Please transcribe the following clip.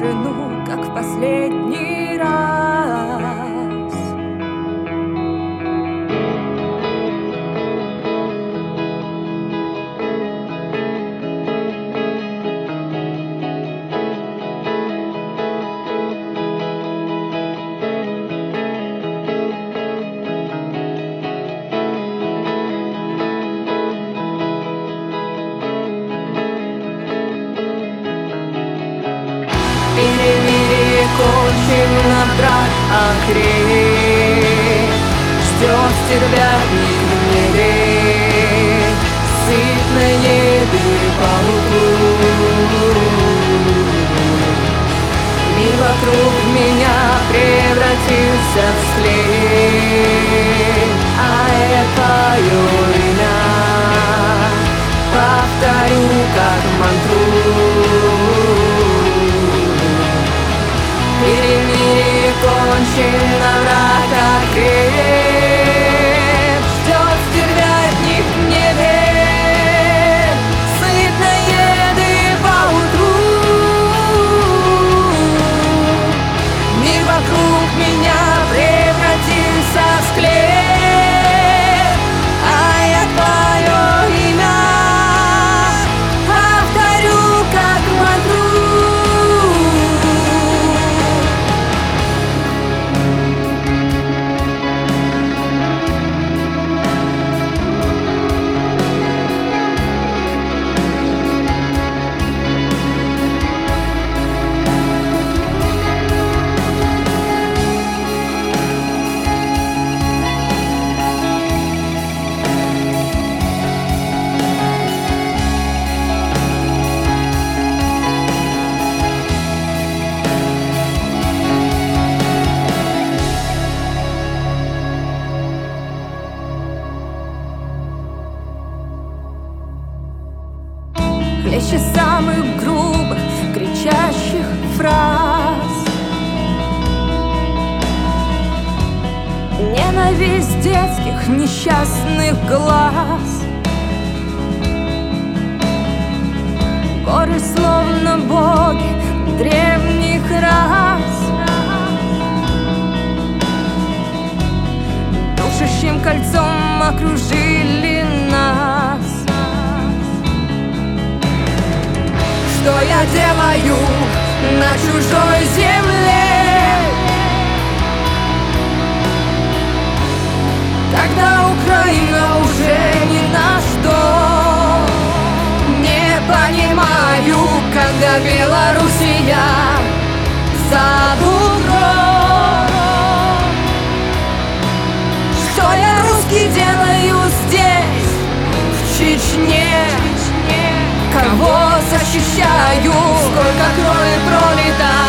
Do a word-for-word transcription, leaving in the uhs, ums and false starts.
тишину, как в последний раз. Перемирие кончено, брат окреп, ждет стервятник в небе, сытные дыры по углу. Мир вокруг меня превратился в склеп, а я твое имя повторю как мантру. Перемирие кончено, враг окреп, ждет стервятник в небе, сытные дыры поутру. Мир вокруг меня превратился в склеп, а я твое имя повторю как мантру. Хлеще самых грубых, кричащих фраз, ненависть детских несчастных глаз. Горы словно боги древних рас, душащим кольцом окружили нас. Что я делаю на чужой земле, когда Украина уже ни на что? Не понимаю, когда Белоруссия за бугром. Что я, русский, делаю здесь, в Чечне? Кого защищаю? Сколько крови пролито